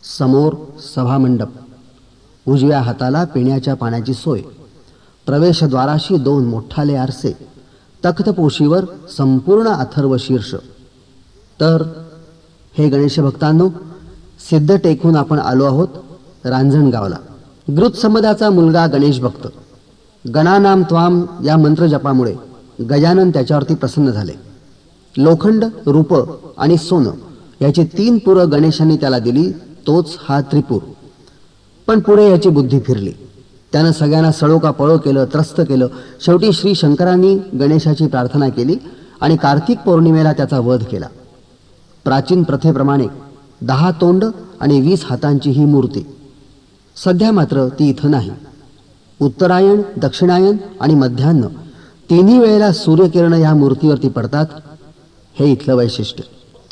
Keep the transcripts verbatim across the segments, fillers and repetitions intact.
समोर सभामंडप, उजव्या हाताला पिण्याच्या पाण्याची सोय, प्रवेशद्वाराशी दोन मोठाले आरसे, तख्तपोशीवर संपूर्ण अथर्व शीर्ष. तर हे गणेश भक्तांनो, सिद्ध टेकून आपण आलो आहोत रांजणगावला. गृत्समदाचा मुलगा गणेश भक्त गणानाम त्वाम या मंत्र जपामुळे गजानन त्याच्यावरती प्रसन्न झाले. लोखंड, रूप आणि सोनं याची तीन पुरं गणेशांनी त्याला दिली, तोच हा त्रिपूर. पण पुढे याची बुद्धी फिरली. त्यानं सगळ्यांना सळो का पळो केलं, त्रस्त केलं. शेवटी श्री शंकरांनी गणेशाची प्रार्थना केली आणि कार्तिक पौर्णिमेला त्याचा वध केला. प्राचीन प्रथेप्रमाणे दहा तोंड आणि वीस हातांची ही मूर्ती. सध्या मात्र ती इथं नाही. उत्तरायण, दक्षिणायन आणि मध्यान्ह तिन्ही वेळेला सूर्यकिरण या मूर्तीवरती पडतात. हे इथलं वैशिष्ट्य.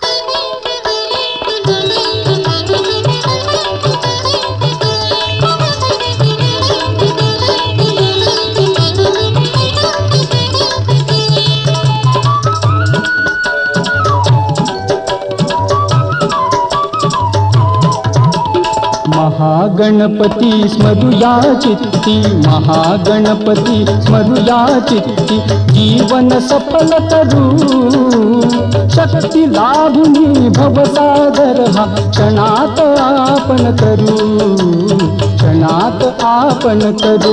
महागणपती स्मरूया चित्ती, महागणपती स्मरूया चित्ती, जीवन सफल करू शक्ती लाभुनी भवसागर हा क्षणात आपण करू, क्षणात आपण करू.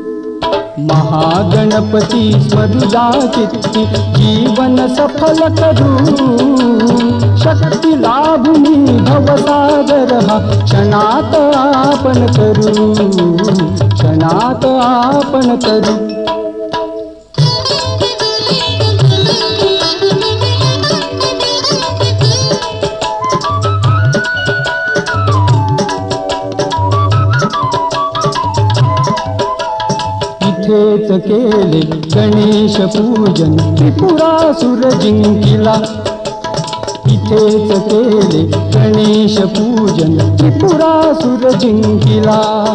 महागणपती स्मरूया चित्ती, जीवन सफल करू शक्ती लाभुनी भवसागर हा क्षणात आपण करू, क्षणात आपण करू. इथेच केले गणेश पूजन त्रिपुरासुर जिंकिला, इथेच केले गणेश पूजन त्रिपुरासुर जिंकिला.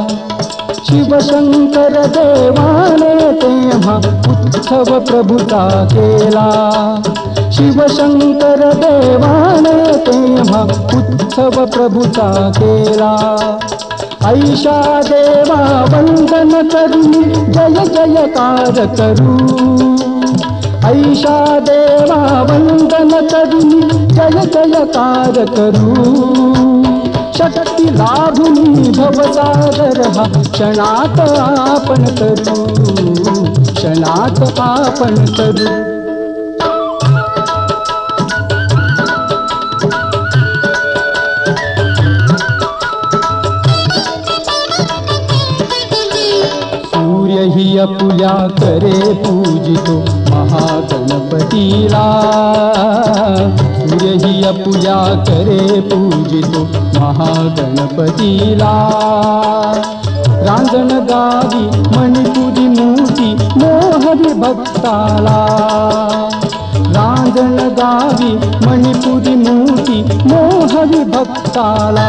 शिवशंकर देवाने तेव्हा उत्सव प्रभूचा केला, शिवशंकर देवाने तेव्हा उत्सव प्रभूचा केला. ऐशा देवा वंदन करू जय जयकार करू, ऐशा देवा वंदन करू जय जयकार करू. शक्ती लाभुनी भवसागर हा क्षणात आपण करू, क्षणात आपण करू. सूर्य ही आपुल्या करे पूजितो महागणपतीला, सूर्य ही आपुल्या करे पूजितो महागणपतीला. रांजण गावी मणिपुरी मूर्ती मोहरी भक्ताला, रांजण गावी मणिपुरी मूर्ती मोहरी भक्ताला.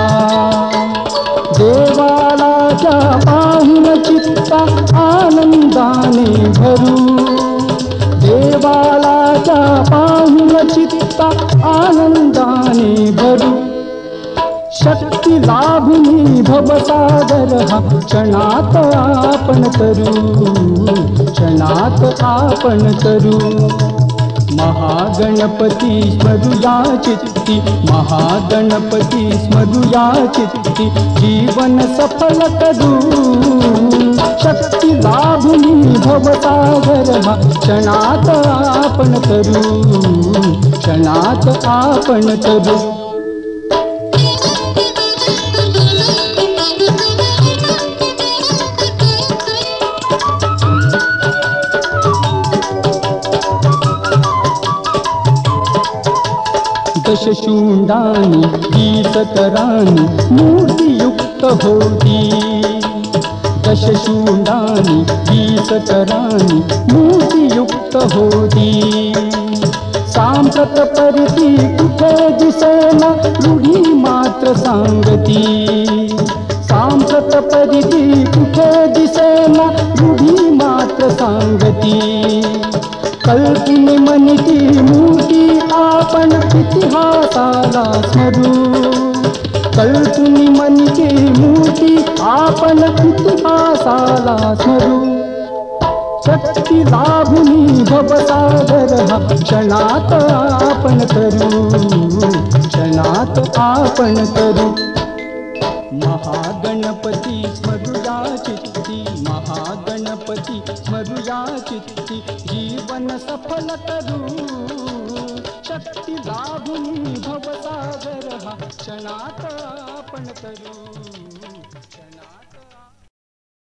देवालाच्या पाहुन चित्ता आनंदाने भरू, देवालाच्या पाहुन चित्ता आनंदाने भरू. शक्ती लाभुनी भवसागर हा क्षणात आपण करू, क्षणात आपण करू. महागणपती स्मरूया चित्ती, महागणपती स्मरूया चित्ती, जीवन सफल करू शक्ती लाभुनी भवसागर हा क्षणात आपण करू, क्षणात आपण करू. दशशूंडानी वीस करानी मूर्तियुक्त होती, दशशूंडानी वीस करानी मूर्तियुक्त होती. सांप्रत परिती कुठे दिसेना रूढी मात्र सांगती, सांप्रत परिती कुठे दिसेना रूढी मात्र सांगती. कल्पिनी मनिती मूर्ती आपण इतिहासाला स्मरू, कल्पुनी मनची मूर्ती आपण इतिहासाला स्मरू. शक्ती लाभुनी भवसागर हा क्षणात आपण करू, क्षणात आपण करू. महागणपती स्मरूया चित्ती, महागणपती स्मरूया चित्ती, जीवन सफल करू. शक्ती लाभुनी भवसागर हा क्षणात आपण करू, क्षणात